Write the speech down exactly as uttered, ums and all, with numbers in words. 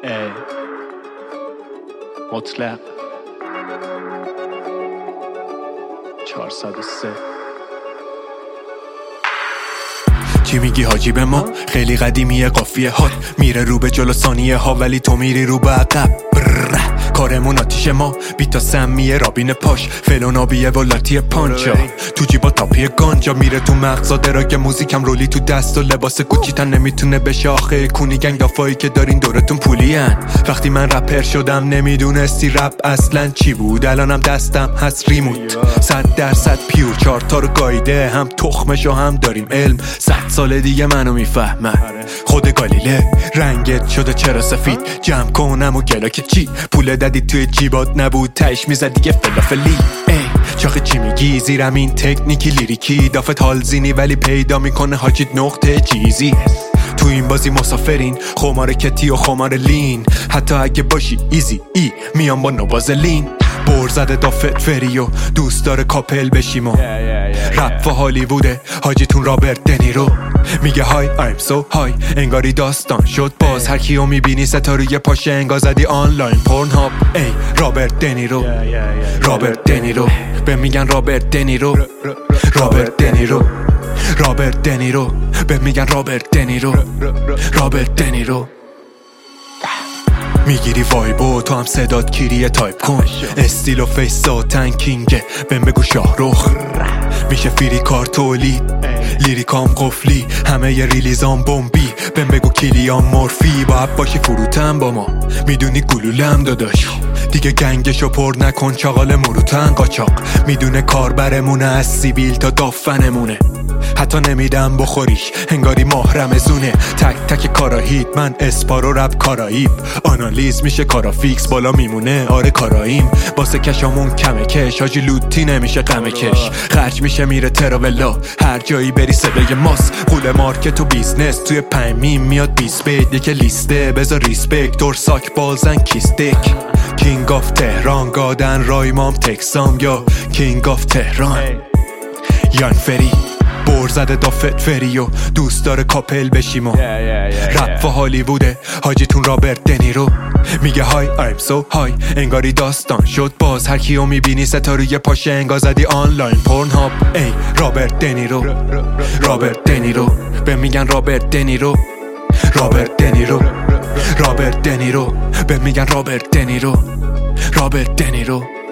ای مطلق چهارصد و سه. چی میگی حاجی به ما؟ خیلی قدیمیه قافیه هات میره رو به جلو ثانیه ها ولی تو میری رو به عقب. کارمون آتیش ما بیتا سمیه رابین پاش فلونابیه و لاتی پانچا تو جیبا تاپی گانجا میره تو مغزا دراگ موزیکم رولی تو دست و لباس کوچیتن نمیتونه بشه آخه کونی گنگ دافایی که دارین دورتون پولین. وقتی من رپر شدم نمیدونستی رپ اصلا چی بود، الانم دستم هست ریموت صد درصد پیور چارتا رو گایده هم تخمشو هم داریم علم. صد سال دیگه منو میفهمن خود گالیله رنگت شده چرا سفید جمع کنم و گلا که چی پول دادی توی جیبات نبود تش میزد دیگه فلافلی. ای چاخه چی میگی زیرم این تکنیکی لیریکی دافت حال زینی ولی پیدا میکنه حاجید نقطه چیزی. تو این بازی مسافرین خمار کتی و خمار لین حتی اگه باشی ایزی ای میام با نوازلین برزده دافت فری و دوست داره کاپل بشیم و رپ و هالیووده حاجیتون رابرت دنیرو میگه های I'm so high انگاری داستان شد باز هر کیو میبینی ستاره پاشه انگار زدی آنلاین پورن هاب. ای رابرت دنیرو رابرت دنیرو به میگن رابرت دنیرو رابرت دنیرو رابرت دنیرو به میگن رابرت دنیرو رابرت دنیرو. میگیری وایبو تو هم صدات کیریه تایپ کن استیل و فیس ساتن کینگه بهم بگو شاهرخ میشه فیری کار تولید لیریکام قفلی همه ی ریلیزام بمبی بهم بگو کلیام مورفی باید باشی فروتن با ما میدونی گلولم داداش دیگه گنگشو پر نکن چاقال مروتن قاچاق میدونه کاربرمونه از سیبیل تا دافنمونه حتی نمیدم بخوریش انگاری ماه رمزونه تک تک کاراهید من اسپارو رپ کاراییب آنالیز میشه کارا فیکس بالا میمونه آره کاراییم واسه کشامون کمه کش حاجی لوتی نمیشه غمه کش خرج میشه میره تراولا هر جایی بری صدای ماس قول مارکت و بیزنس توی پنج میاد بیست بیت یک لیسته بذار ریسپکت دور ساک بالزن کیستک کینگ آف تهران گادن رایمام تکسام یا کینگ آف تهران یان فری برزده دافت فری و دوست داره کاپل بشیم و رپ و هالیووده حاجیتون رابرت دنیرو میگه های I'm so high انگاری داستان شد باز هر کیو میبینی ستاره پاشه انگار زدی آنلاین پورن هاب. ای رابرت دنیرو رابرت دنیرو به میگن رابرت دنیرو رابرت دنیرو رابرت دنیرو به میگن رابرت دنیرو رابرت دنیرو.